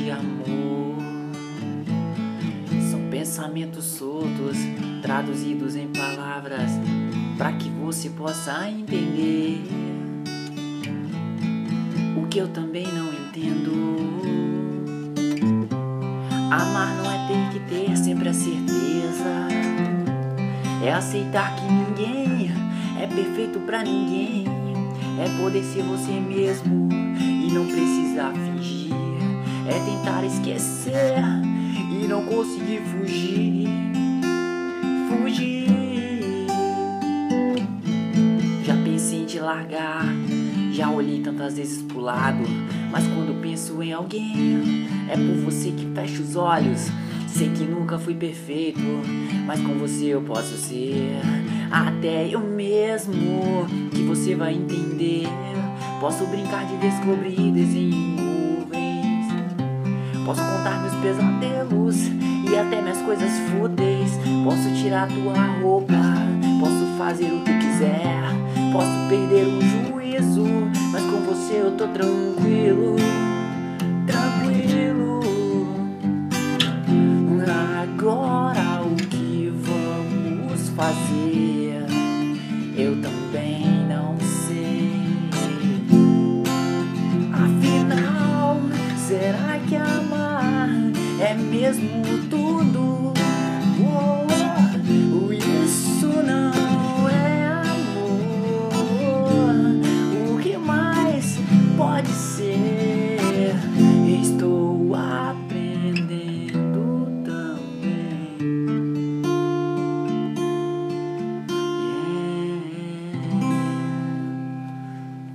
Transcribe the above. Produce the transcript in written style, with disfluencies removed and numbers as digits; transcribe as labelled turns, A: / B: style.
A: de amor. São pensamentos soltos, traduzidos em palavras, para que você possa entender o que eu também não entendo. Amar não é ter que ter sempre a certeza, é aceitar que ninguém é perfeito pra ninguém, é poder ser você mesmo e não precisar fingir, é tentar esquecer e não conseguir fugir. Já pensei em te largar, já olhei tantas vezes pro lado, mas quando penso em alguém, é por você que fecho os olhos. Sei que nunca fui perfeito, mas com você eu posso ser até eu mesmo, que você vai entender. Posso brincar de descobrir em nuvens, posso contar meus pesadelos e até minhas coisas fúteis. Posso tirar tua roupa, posso fazer o que quiser, posso perder o juízo, mas com você eu tô tranquilo. Agora o que vamos fazer?